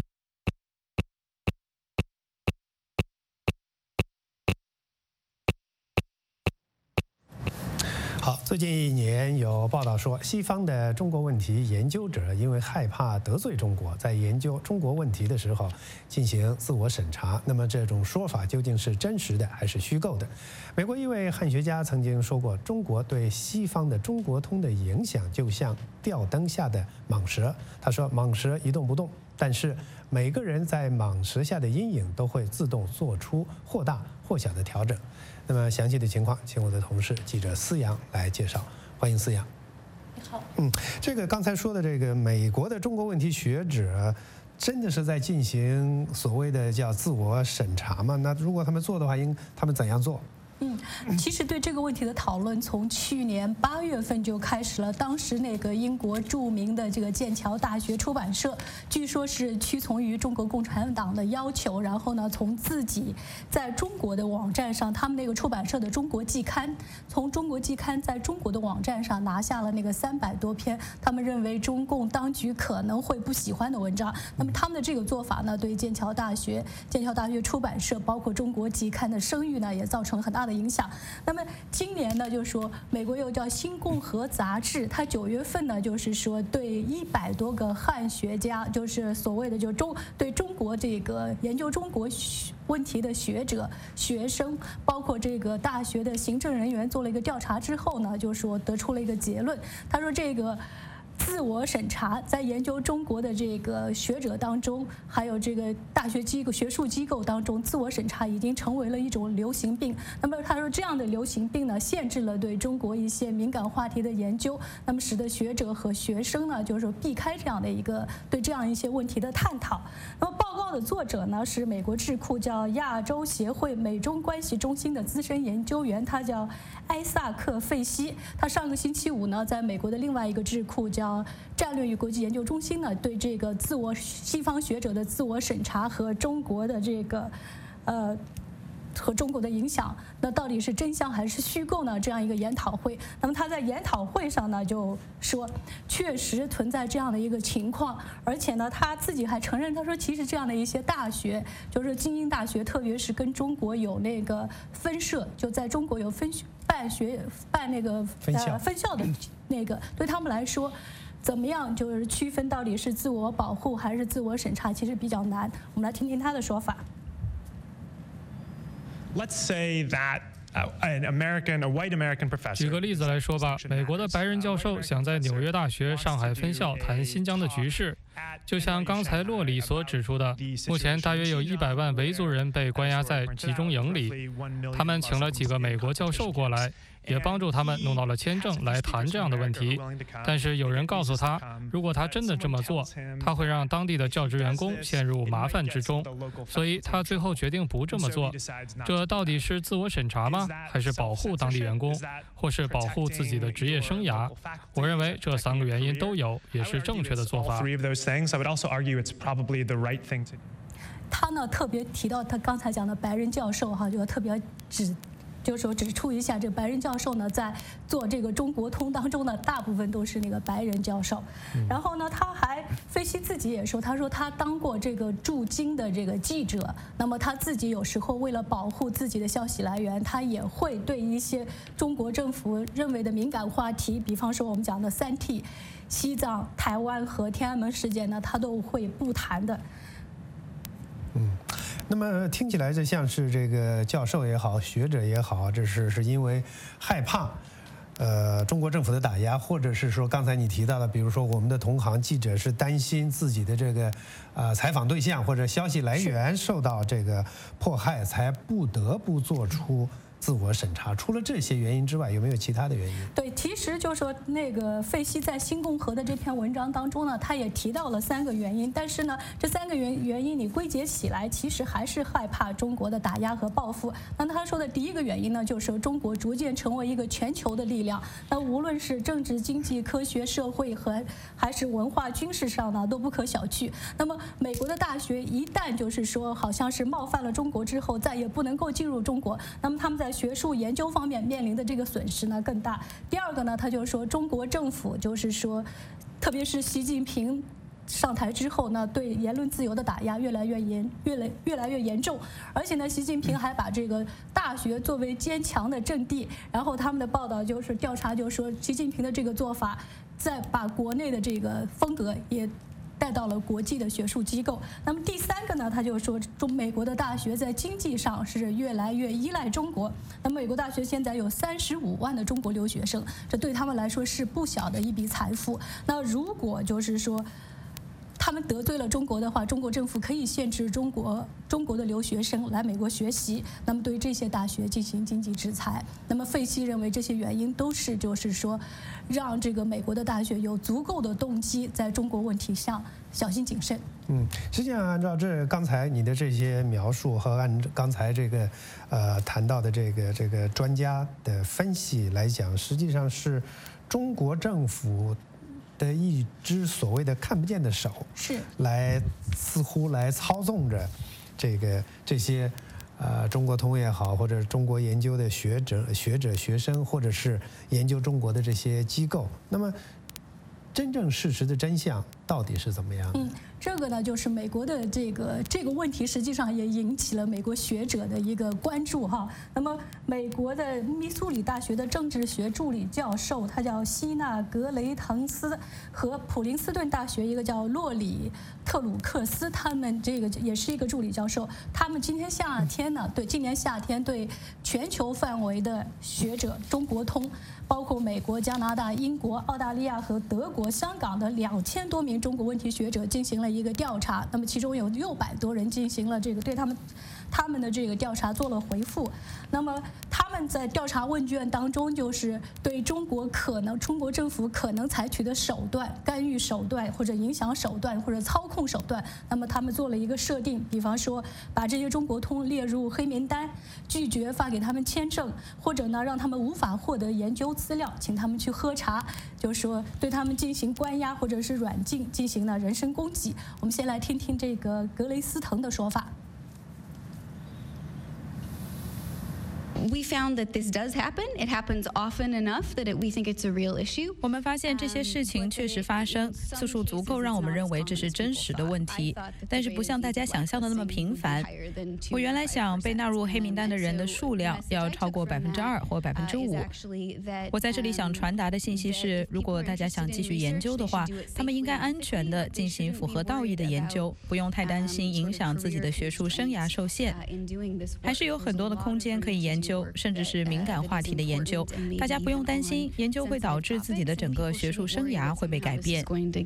好，最近1年有报道说，西方的中国问题研究者因为害怕得罪中国，在研究中国问题的时候进行自我审查。那么这种说法究竟是真实的还是虚构的？美国一位汉学家曾经说过，中国对西方的中国通的影响就像吊灯下的蟒蛇。他说，蟒蛇一动不动，但是每个人在蟒蛇下的阴影都会自动做出或大或小的调整。那么详细的情况，请我的同事记者思阳来介绍。欢迎思阳。 你好。 这个刚才说的这个美国的中国问题学者，真的是在进行所谓的叫自我审查吗？那如果他们做的话，他们怎样做？ 其实对这个问题的讨论从去年8月份就开始了。当时那个英国著名的这个剑桥大学出版社，据说是屈从于中国共产党的要求，然后呢，从自己在中国的网站上，他们那个出版社的中国季刊，从中国季刊在中国的网站上拿下了那个300多篇，他们认为中共当局可能会不喜欢的文章。那么他们的这个做法呢，对剑桥大学出版社，包括中国季刊的声誉呢，也造成了很大的影响。那么今年呢，就是说美国又叫《新共和》杂志，它9月份呢，就是说对100多个汉学家，就是所谓的对中国这个研究中国问题的学者、学生，包括这个大学的行政人员做了一个调查之后呢，就说得出了一个结论，他说这个自我审查在研究中国的这个学者当中，还有这个大学机构、学术机构当中，自我审查已经成为了一种流行病。那么他说，这样的流行病呢，限制了对中国一些敏感话题的研究，那么使得学者和学生呢，就是避开这样的一个对这样一些问题的探讨。那么报告的作者呢，是美国智库叫亚洲协会美中关系中心的资深研究员，他叫埃萨克·费希。他上个星期五呢，在美国的另外一个智库叫战略与国际研究中心呢，对这个西方学者的自我审查和中国的这个和中国的影响，那到底是真相还是虚构呢？这样一个研讨会，那么他在研讨会上呢就说，确实存在这样的一个情况，而且呢他自己还承认，他说其实这样的一些大学，就是精英大学，特别是跟中国有那个分社，就在中国有办那个分校的那个，对他们来说，怎么样就是区分到底是自我保护还是自我审查，其实比较难。我们来听听他的说法。 Let's say that a white American professor. 举个例子来说吧，美国的白人教授想在纽约大学上海分校谈新疆的局势，就像刚才洛里所指出的，目前大约有100万维族人被关押在集中营里，他们请了几个美国教授过来，也帮助他们弄到了签证来谈这样的问题。但是有人告诉他，如果他真的这么做，他会让当地的教职员工陷入麻烦之中，所以他最后决定不这么做。这到底是自我审查吗？还是保护当地员工，或是保护自己的职业生涯？我认为这3个原因都有，也是正确的做法。 他呢特别提到他刚才讲的白人教授哈，就特别就是说指出一下，这个白人教授呢，在做这个中国通当中呢，大部分都是那个白人教授。然后呢，他还费希自己也说，他说他当过这个驻京的这个记者，那么他自己有时候为了保护自己的消息来源，他也会对一些中国政府认为的敏感话题，比方说我们讲的3T、西藏、台湾和天安门事件呢，他都会不谈的。 那么听起来就像是这个教授也好，学者也好，这是因为害怕，中国政府的打压，或者是说刚才你提到的，比如说我们的同行记者是担心自己的这个采访对象或者消息来源受到这个迫害，才不得不做出自我审查。除了这些原因之外，有没有其他的原因？ 对，其实就是说那个费希在《新共和》的这篇文章当中呢，他也提到了3个原因，但是呢，这3个原因你归结起来，其实还是害怕中国的打压和报复。那他说的第一个原因呢，就是中国逐渐成为一个全球的力量，那无论是政治、经济、科学、社会还是文化、军事上呢，都不可小觑。那么美国的大学一旦就是说好像是冒犯了中国之后，再也不能够进入中国，那么他们在学术研究方面面临的这个损失呢更大。第二个呢，他就说中国政府就是说，特别是习近平上台之后呢，对言论自由的打压越来越严重，而且呢，习近平还把这个大学作为坚强的阵地。然后他们的报道就是调查，就是说习近平的这个做法，再把国内的这个风格也带到了国际的学术机构。那么第3个呢，他就说美国的大学在经济上是越来越依赖中国。那么美国大学现在有35万的中国留学生，这对他们来说是不小的一笔财富。那如果就是说他们得罪了中国的话，中国政府可以限制中国的留学生来美国学习，那么对这些大学进行经济制裁。那么费希认为这些原因都是就是说让这个美国的大学有足够的动机在中国问题上小心谨慎。 实际上按照刚才你的这些描述和按刚才这个谈到的这个专家的分析来讲，实际上是中国政府的一只所谓的看不见的手， 是似乎来操纵着这些中国通也好，或者中国研究的学者、学生，或者是研究中国的这些机构。那么真正事实的真相到底是怎么样的？ 这个呢，就是美国的这个问题，实际上也引起了美国学者的一个关注哈。那么，美国的密苏里大学的政治学助理教授，他叫希纳格雷滕斯，和普林斯顿大学一个叫洛里特鲁克斯，他们这个也是一个助理教授。他们今年夏天对全球范围的学者中国通，包括美国、加拿大、英国、澳大利亚和德国、香港的2000多名中国问题学者进行了一个调查。那么其中有600多人进行了这个对他们的这个调查做了回复。那么他们在调查问卷当中，就是对中国政府可能采取的手段、干预手段或者影响手段或者操控手段，那么他们做了一个设定，比方说把这些中国通列入黑名单，拒绝发给他们签证，或者呢让他们无法获得研究资料，请他们去喝茶，就是说对他们进行关押或者是软禁，进行了人身攻击。我们先来听听这个格雷斯滕的说法。 We found that this does happen. It happens often enough that we think it's a real issue. 我们发现这些事情确实发生，次数足够让我们认为这是真实的问题，但是不像大家想象的那么频繁。我原来想被纳入黑名单的人的数量要超过2%或5%。我在这里想传达的信息是，如果大家想继续研究的话，他们应该安全地进行符合道义的研究，不用太担心影响自己的学术生涯受限。还是有很多的空间可以研究，甚至是敏感话题的研究。大家不用担心，研究会导致自己的整个学术生涯会被改变。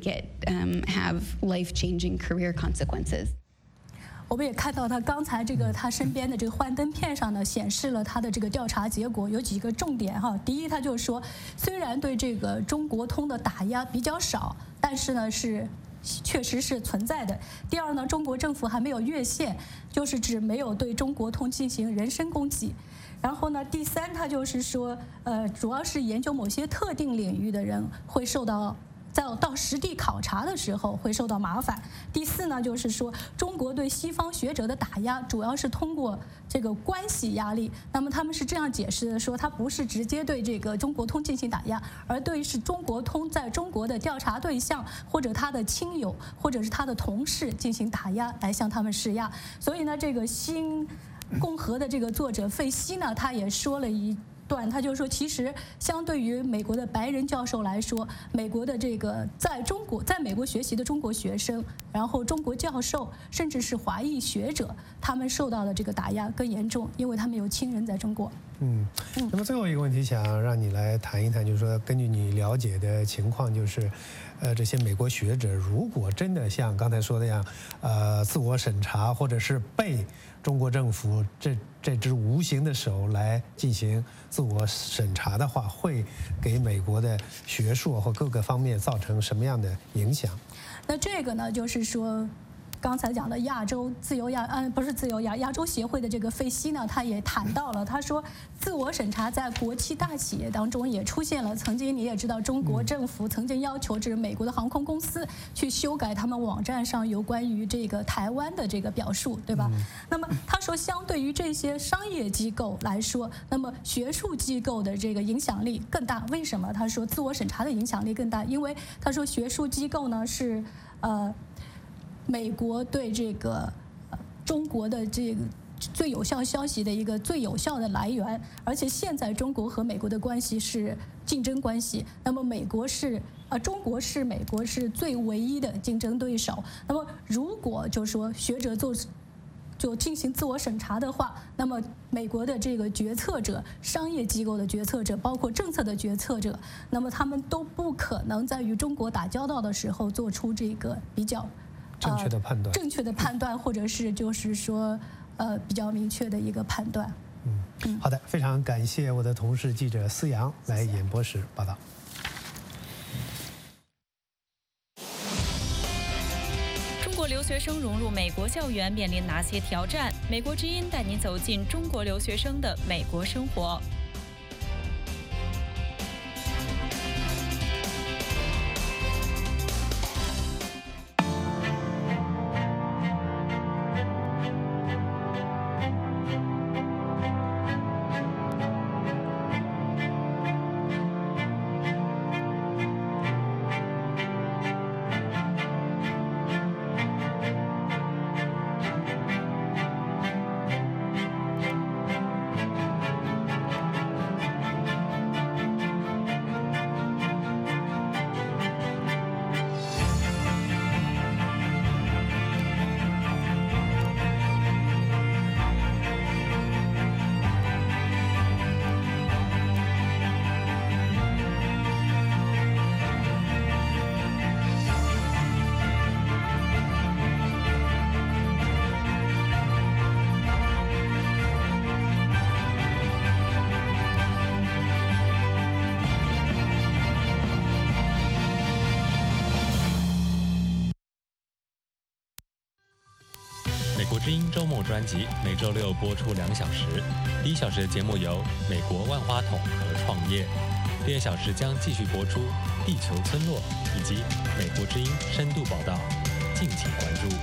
我们也看到他刚才他身边的这个幻灯片上呢，显示了他的这个调查结果有几个重点哈。第一，他就是说，虽然对这个中国通的打压比较少，但是呢确实是存在的。第二呢，中国政府还没有越线，就是指没有对中国通进行人身攻击。然后呢，第三，他就是说，主要是研究某些特定领域的人会受到。到实地考察的时候会受到麻烦。第四呢，就是说中国对西方学者的打压主要是通过这个关系压力。那么他们是这样解释的，说他不是直接对这个中国通进行打压，而对是中国通在中国的调查对象或者他的亲友或者是他的同事进行打压，来向他们施压。所以呢，这个新共和的这个作者费希呢，他也说了一段，他就说，其实相对于美国的白人教授来说，美国的这个在美国学习的中国学生，然后中国教授，甚至是华裔学者，他们受到的这个打压更严重，因为他们有亲人在中国。 那么最后一个问题，想让你来谈一谈，就是说，根据你了解的情况，就是这些美国学者如果真的像刚才说的样，自我审查或者是被中国政府这只无形的手来进行自我审查的话，会给美国的学术或各个方面造成什么样的影响？ 那这个呢，就是说。刚才讲的亚洲协会的这个费希呢，他也谈到了，他说自我审查在国企大企业当中也出现了。曾经你也知道，中国政府曾经要求美国的航空公司去修改他们网站上有关于这个台湾的这个表述，对吧？那么他说，相对于这些商业机构来说，那么学术机构的这个影响力更大。为什么？他说自我审查的影响力更大，因为他说学术机构呢是美国对这个中国的这个最有效消息的一个最有效的来源，而且现在中国和美国的关系是竞争关系，那么中国是美国是最唯一的竞争对手。那么如果就是说学者就进行自我审查的话，那么美国的这个决策者、商业机构的决策者，包括政策的决策者，那么他们都不可能在与中国打交道的时候做出这个比较正确的判断，或者是就是说比较明确的一个判断。 好的，非常感谢我的同事记者思阳来演播室报道。 中国留学生融入美国校园面临哪些挑战？美国之音带您走进中国留学生的美国生活。 美国之音周末专辑每周六播出2小时。第1小时的节目有美国万花筒和创业，第2小时将继续播出地球村落以及美国之音深度报道，敬请关注。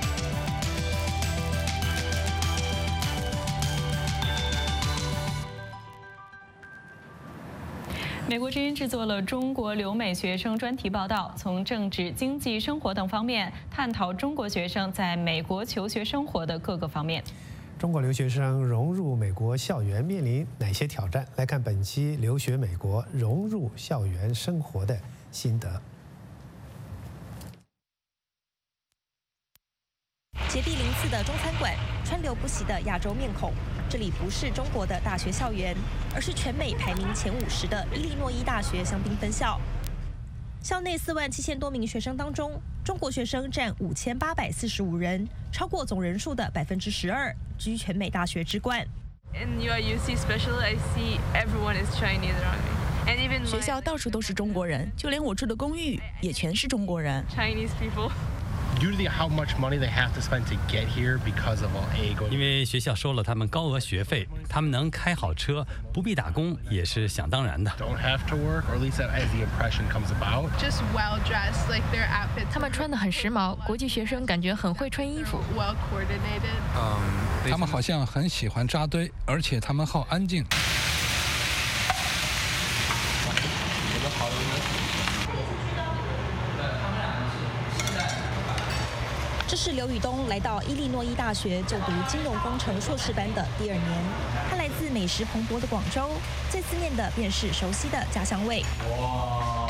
美国之音制作了中国留美学生专题报道，从政治、经济、生活等方面探讨中国学生在美国求学生活的各个方面。 中国留学生融入美国校园面临哪些挑战？来看本期留学美国融入校园生活的心得。 洁碧鳞次的中餐馆，川流不息的亚洲面孔。这里不是中国的大学校园，而是全美排名前50的伊利诺伊大学香槟分校。校内47000多名学生当中，中国学生占5845人，超过总人数的12%，居全美大学之冠。 In UIUC especially, I see everyone is Chinese around me, and even 学校到处都是中国人，就连我住的公寓也全是中国人。 Chinese people. Due to how much money they have to spend to get here because of all 因为学校收了他们高额学费，他们能开好车，不必打工也是想当然的。 Don't have to work, or at least as the impression comes about. Just well dressed, like their outfits. 他们穿得很时髦，国际学生感觉很会穿衣服。 Well coordinated. 他们好像很喜欢扎堆，而且他们好安静。 这是刘宇东来到伊利诺伊大学就读金融工程硕士班的第2年。他来自美食蓬勃的广州，最思念的便是熟悉的家乡味。 哇！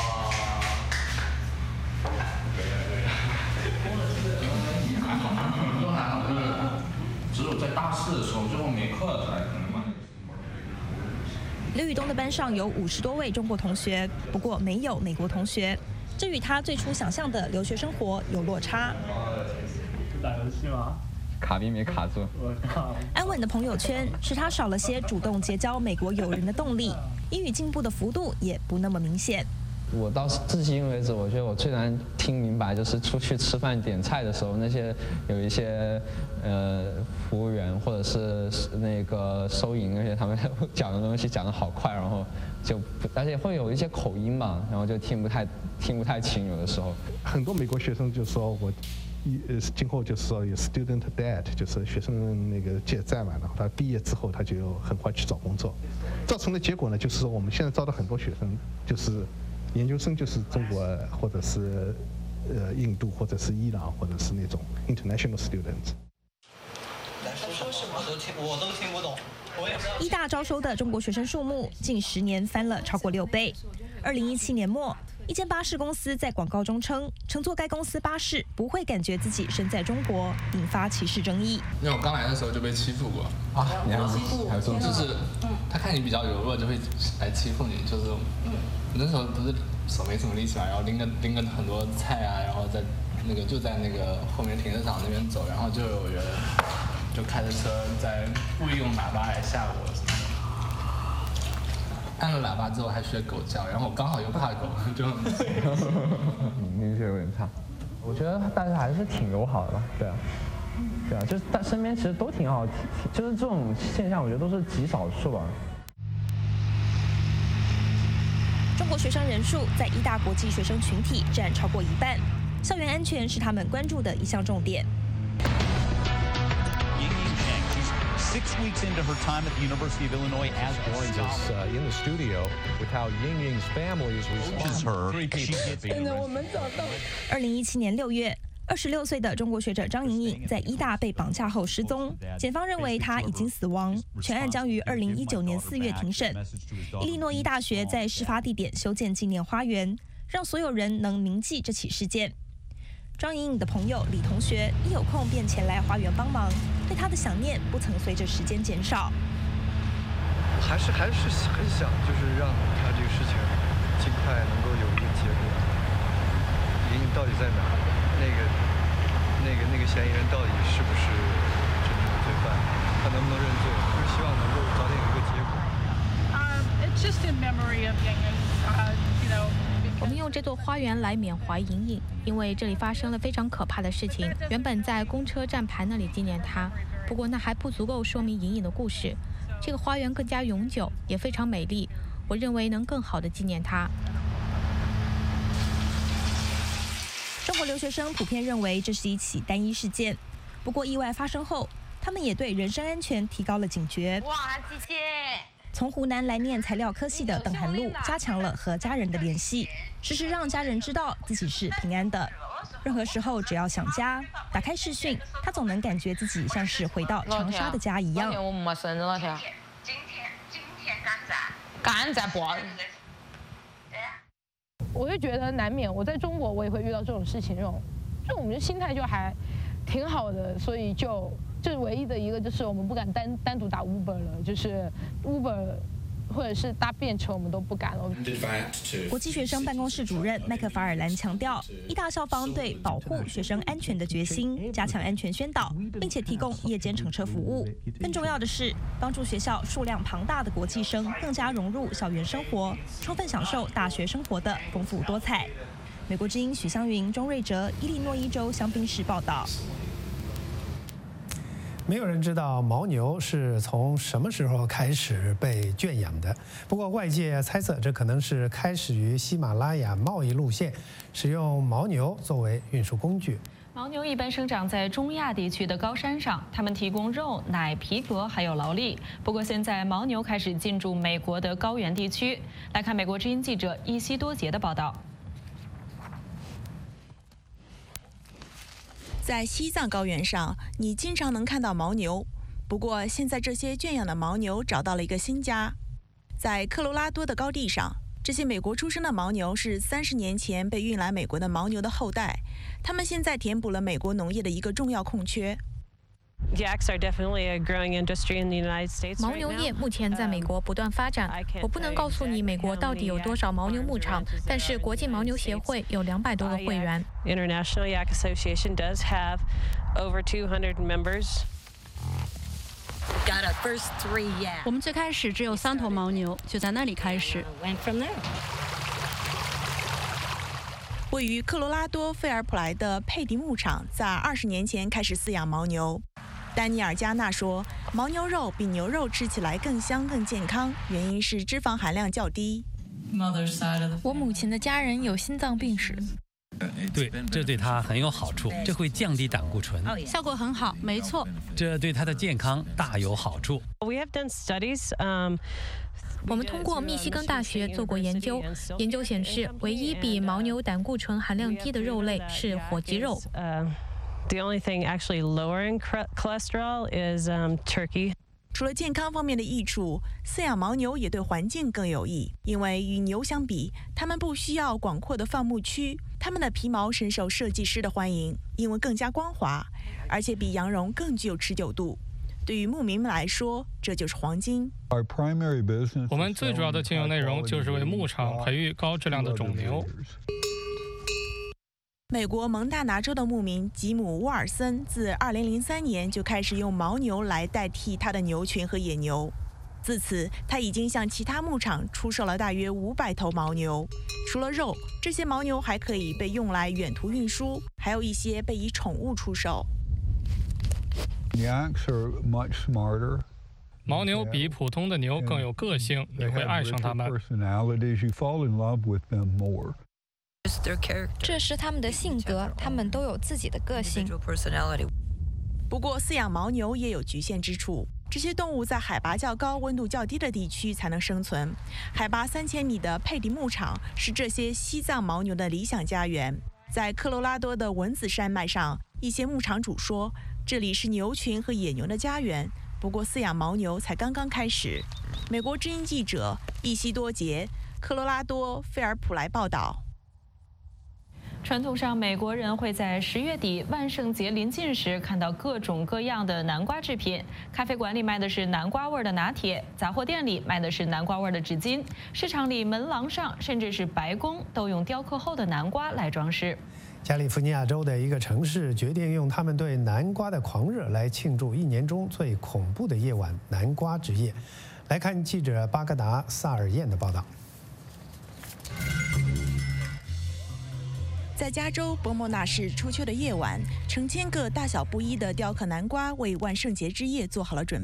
都还好，就是只有在大4的时候，最后没课才可能买。 刘宇东的班上有50多位中国同学，不过没有美国同学，这与他最初想象的留学生活有落差。 打游戏吗？ 卡币没卡住。 安稳的朋友圈使他少了些主动结交美国友人的动力，英语进步的幅度也不那么明显。 我到至今为止，我觉得我最难听明白就是出去吃饭点菜的时候，那些有一些服务员或者是那个收银那些，他们讲的东西讲得好快，然后而且会有一些口音嘛，然后就听不太清，有的时候。 很多美国学生就说我。今后就是说有 student debt， 就是学生那个借债嘛，然后他毕业之后他就很快去找工作，造成的结果呢，就是说我们现在招的很多学生就是研究生，就是中国或者是印度或者是伊朗或者是那种 international students。 说什么我都听不懂。 医大招收的中国学生数目近10年翻了超过6倍。2017年末。一间巴士公司在广告中称，乘坐该公司巴士不会感觉自己身在中国，引发歧视争议。 因为我刚来的时候就被欺负过啊， 你还这么就是他看你比较柔弱，就会来欺负你。就是那时候不是手没什么力气嘛，然后拎个很多菜啊，然后在那个后面停车场那边走，然后就有人就开着车在故意用喇叭来吓我什么的。按了喇叭之后还学狗叫，然后我刚好又怕狗，就运气有点差。我觉得大家还是挺友好的吧，对啊，就是身边其实都挺好，就是这种现象，我觉得都是极少数吧。 中国学生人数在医大国际学生群体占超过1半，校园安全是他们关注的一项重点。 6 weeks into her time at the University of Illinois as a scholar. In the studio with how Ying Ying's family is responding. 我们找到。2017年6月，26岁的中国学者张莹莹在医大被绑架后失踪，检方认为她已经死亡，全案将于2019年4月庭审。伊利诺伊大学在事发地点修建纪念花园，让所有人能铭记这起事件。张莹莹的朋友李同学一有空便前来花园帮忙，对她的想念不曾随着时间减少。 还是很想，就是让他这个事情尽快能够有一个结果。莹莹到底在哪？那个嫌疑人到底是不是真正的罪犯？他能不能认罪？就是希望能够早点有一个结果。 It's just in memory of Ying Ying, 我们用这座花园来缅怀莹莹，因为这里发生了非常可怕的事情。原本在公车站牌那里纪念她，不过那还不足够说明莹莹的故事。这个花园更加永久，也非常美丽。我认为能更好地纪念她。 中国留学生普遍认为这是一起单一事件，不过意外发生后，他们也对人身安全提高了警觉。 哇，姐姐！ 从湖南来念材料科系的邓涵露，加强了和家人的联系，时时让家人知道自己是平安的。任何时候只要想家，打开视讯，他总能感觉自己像是回到长沙的家一样。 我没生日那天。今天赶在不？ 我就觉得难免，我在中国我也会遇到这种事情，就我们的心态就还挺好的，所以就是唯一的一个就是我们不敢单独打 Uber 了，就是 Uber 或者是搭便车我们都不敢了。 国际学生办公室主任麦克法尔兰强调，医大校方对保护学生安全的决心，加强安全宣导，并且提供夜间乘车服务。更重要的是，帮助学校数量庞大的国际生更加融入校园生活，充分享受大学生活的丰富多彩。美国之音许湘云、钟瑞哲，伊利诺伊州香槟市报道。 没有人知道牦牛是从什么时候开始被圈养的。不过外界猜测，这可能是开始于喜马拉雅贸易路线，使用牦牛作为运输工具。 牦牛一般生长在中亚地区的高山上，它们提供肉、奶、皮革还有劳力。不过现在牦牛开始进驻美国的高原地区。来看美国之音记者伊西多杰的报道。 在西藏高原上，你经常能看到牦牛。不过，现在这些圈养的牦牛找到了一个新家，在科罗拉多的高地上，这些美国出生的牦牛是30年前被运来美国的牦牛的后代，它们现在填补了美国农业的一个重要空缺。 牦牛业目前在美国不断发展。我不能告诉你美国到底有多少牦牛牧场，但是国际牦牛协会有200多个会员。 International Yak Association does have over 200 members. 我们最开始只有3头牦牛，就在那里开始。 位于科罗拉多费尔普莱的佩迪牧场在20年前开始饲养牦牛。丹尼尔·加纳说，牦牛肉比牛肉吃起来更香更健康，原因是脂肪含量较低。 我母亲的家人有心脏病史。 对，这对他很有好处，这会降低胆固醇， 效果很好，没错。 这对他的健康大有好处。 我们通过密西根大学做过研究，研究显示，唯一比牦牛胆固醇含量低的肉类是火鸡肉。 The only thing actually lowering cholesterol is turkey. 除了健康方面的益处，饲养牦牛也对环境更有益，因为与牛相比，它们不需要广阔的放牧区，它们的皮毛深受设计师的欢迎，因为更加光滑，而且比羊绒更具有持久度。对于牧民们来说，这就是黄金。 我们最主要的经营内容就是为牧场培育高质量的种牛。 美国蒙大拿州的牧民吉姆·沃尔森自2003年就开始用牦牛来代替他的牛群和野牛。自此，他已经向其他牧场出售了大约500头牦牛。除了肉，这些牦牛还可以被用来远途运输，还有一些被以宠物出售。 牦牛比普通的牛更有个性，你会爱上它们。 这是他们的性格，他们都有自己的个性。 不过，饲养牦牛也有局限之处。这些动物在海拔较高、温度较低的地区才能生存。海拔3000米的佩迪牧场是这些西藏牦牛的理想家园。在科罗拉多的蚊子山脉上，一些牧场主说，这里是牛群和野牛的家园。不过，饲养牦牛才刚刚开始。美国之音记者伊西多杰，科罗拉多费尔普莱报道。 传统上，美国人会在10月底万圣节临近时看到各种各样的南瓜制品。咖啡馆里卖的是南瓜味的拿铁，杂货店里卖的是南瓜味的纸巾，市场里、门廊上，甚至是白宫，都用雕刻后的南瓜来装饰。 加利福尼亚州的一个城市决定用他们对南瓜的狂热来庆祝1年中最恐怖的夜晚——南瓜之夜。来看记者巴格达·萨尔燕的报道。 在加州伯莫纳市初秋的夜晚，成千个大小不一的雕刻南瓜为万圣节之夜做好了准备。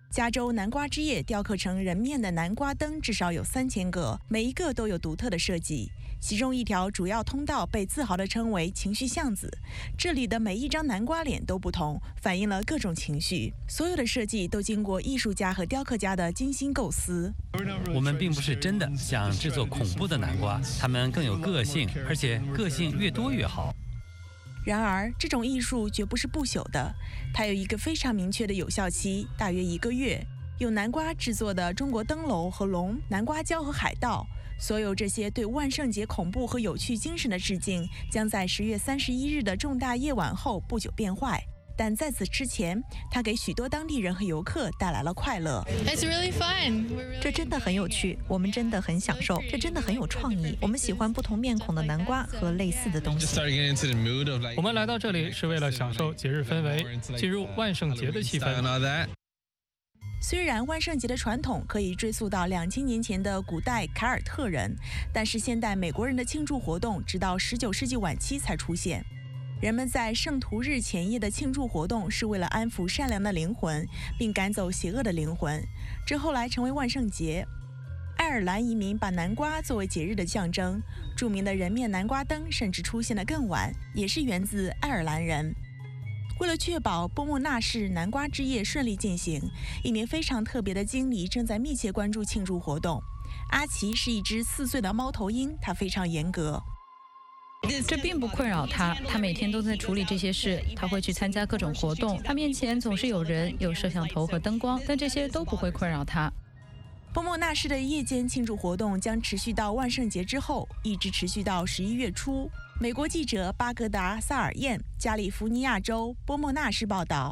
加州南瓜之夜雕刻成人面的南瓜灯至少有3000个，每一个都有独特的设计。其中一条主要通道被自豪地称为情绪巷子，这里的每一张南瓜脸都不同，反映了各种情绪。所有的设计都经过艺术家和雕刻家的精心构思。 我们并不是真的想制作恐怖的南瓜，它们更有个性，而且个性越多越好。 然而，这种艺术绝不是不朽的，它有一个非常明确的有效期，大约1个月。用南瓜制作的中国灯笼和龙、南瓜胶和海盗，所有这些对万圣节恐怖和有趣精神的致敬，将在10月31日的重大夜晚后不久变坏。但在此之前，它给许多当地人和游客带来了快乐。 It's really fun. 这真的很有趣，我们真的很享受，这真的很有创意。我们喜欢不同面孔的南瓜和类似的东西。 我们来到这里是为了享受节日氛围，进入万圣节的气氛。 虽然万圣节的传统可以追溯到2000年前的古代凯尔特人，但是现代美国人的庆祝活动直到19世纪晚期才出现。人们在圣徒日前夜的庆祝活动是为了安抚善良的灵魂，并赶走邪恶的灵魂，这后来成为万圣节。爱尔兰移民把南瓜作为节日的象征，著名的人面南瓜灯甚至出现得更晚，也是源自爱尔兰人。为了确保波莫纳市南瓜之夜顺利进行，一名非常特别的经理正在密切关注庆祝活动。阿奇是一只4岁的猫头鹰，他非常严格。 这并不困扰他，他每天都在处理这些事。他会去参加各种活动，他面前总是有人、有摄像头和灯光，但这些都不会困扰他。 波莫纳市的夜间庆祝活动将持续到万圣节之后，一直持续到11月初。美国记者巴格达·萨尔燕，加利福尼亚州波莫纳市报道。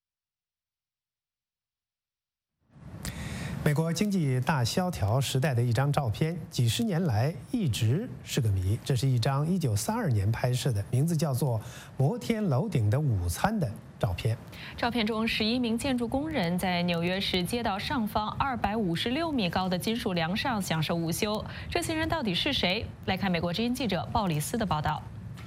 美国经济大萧条时代的一张照片，几十年来一直是个谜。这是一张1932年拍摄的，名字叫做《摩天楼顶的午餐》的照片。 照片中，11名建筑工人在纽约市街道上方256米高的金属梁上享受午休。这些人到底是谁？来看美国之音记者鲍里斯的报道。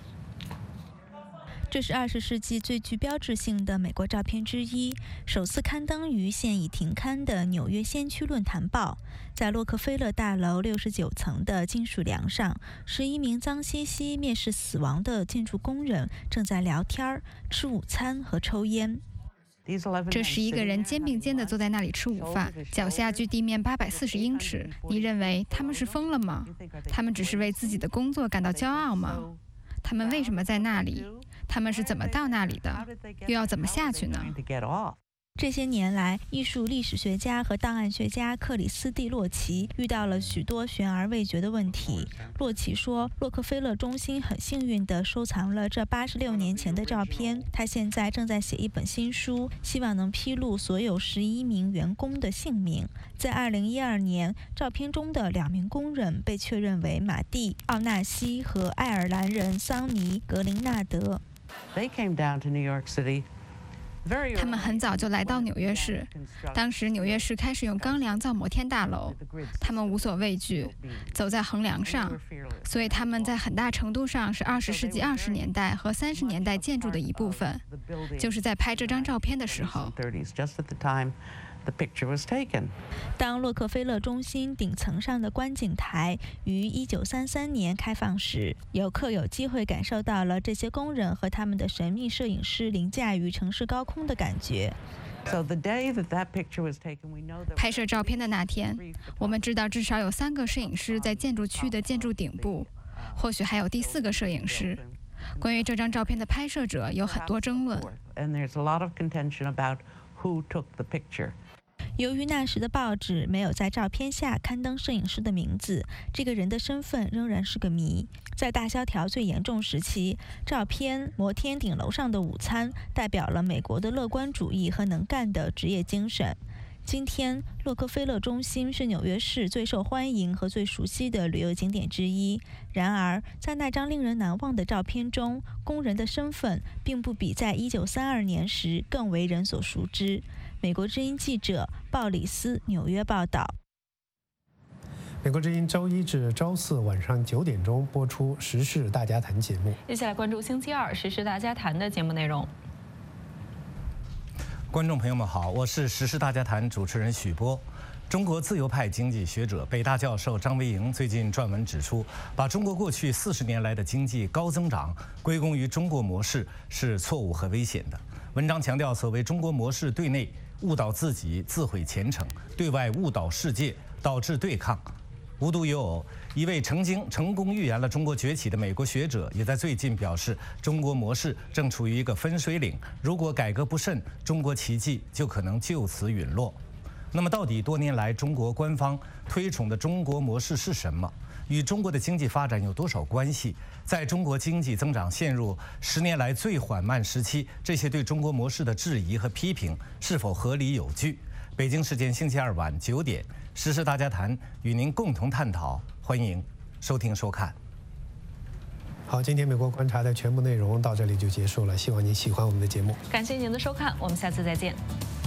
这是20世纪最具标志性的美国照片之一，首次刊登于现已停刊的《纽约先驱论坛报》。在洛克菲勒大楼69层的金属梁上，11名脏兮兮、蔑视死亡的建筑工人正在聊天、吃午餐和抽烟。 这11个人肩并肩地坐在那里吃午饭，脚下距地面840英尺。你认为他们是疯了吗？他们只是为自己的工作感到骄傲吗？他们为什么在那里？他们是怎么到那里的？又要怎么下去呢？ 这些年来，艺术历史学家和档案学家克里斯蒂·洛奇遇到了许多悬而未决的问题。洛奇说，洛克菲勒中心很幸运地收藏了这86年前的照片。他现在正在写一本新书，希望能披露所有11名员工的姓名。在2012年，照片中的2名工人被确认为马蒂·奥纳西和爱尔兰人桑尼·格林纳德。 他们很早就来到纽约市，当时纽约市开始用钢梁造摩天大楼，他们无所畏惧，走在横梁上，所以他们在很大程度上是20世纪20年代和30年代建筑的一部分。就是在拍这张照片的时候， 当洛克菲勒中心顶层上的观景台于1933年开放时，游客有机会感受到了这些工人和他们的神秘摄影师凌驾于城市高空的感觉。 拍摄照片的那天，我们知道至少有3个摄影师在建筑区的建筑顶部，或许还有第4个摄影师。关于这张照片的拍摄者有很多争论。 由于那时的报纸没有在照片下刊登摄影师的名字，这个人的身份仍然是个谜。在大萧条最严重时期，照片《摩天顶楼上的午餐》代表了美国的乐观主义和能干的职业精神。今天，洛克菲勒中心是纽约市最受欢迎和最熟悉的旅游景点之一。然而，在那张令人难忘的照片中，工人的身份并不比在1932年时更为人所熟知。美国之音记者鲍里斯纽约报道。 美国之音周1至周4晚上9点钟播出《时事大家谈》节目。 接下来关注星期2《时事大家谈》的节目内容。 观众朋友们好，我是时事大家谈主持人许波。中国自由派经济学者、北大教授张维迎最近撰文指出，把中国过去40年来的经济高增长归功于中国模式是错误和危险的。文章强调，所谓中国模式对内误导自己，自毁前程；对外误导世界，导致对抗。无独有偶，一位曾经成功预言了中国崛起的美国学者，也在最近表示，中国模式正处于一个分水岭，如果改革不慎，中国奇迹就可能就此陨落。那么，到底多年来中国官方推崇的中国模式是什么？与中国的经济发展有多少关系？在中国经济增长陷入10年来最缓慢时期，这些对中国模式的质疑和批评是否合理有据？北京时间星期二晚9点，时事大家谈与您共同探讨，欢迎收听收看。 好，今天美国观察的全部内容到这里就结束了，希望您喜欢我们的节目。 感谢您的收看，我们下次再见。